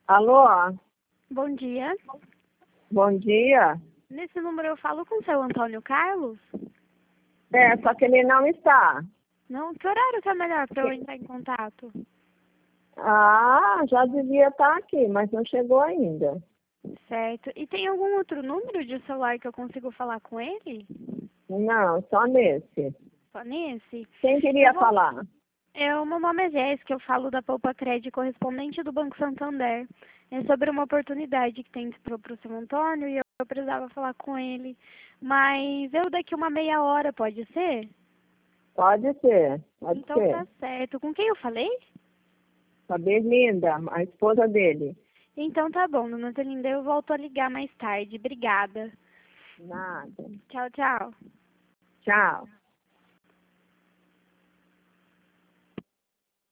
Alô? Bom dia. Bom dia. Nesse número eu falo com o seu Antônio Carlos? Só que ele não está. Não? Que horário que é melhor para eu entrar em contato? Ah, já devia estar aqui, mas não chegou ainda. Certo. E tem algum outro número de celular que eu consigo falar com ele? Não, só nesse. Só nesse? Quem queria falar? O meu nome é Jéssica, eu falo da Poupa Crédito, correspondente do Banco Santander. É sobre uma oportunidade que tem para o seu Antônio e eu precisava falar com ele. Mas eu daqui uma meia hora, pode ser? Pode ser, pode Então ser. tá certo. Com quem eu falei? A Berlinda, a esposa dele. Então tá bom, dona Telinda, eu volto a ligar mais tarde. Obrigada. Nada. Tchau, tchau. Tchau.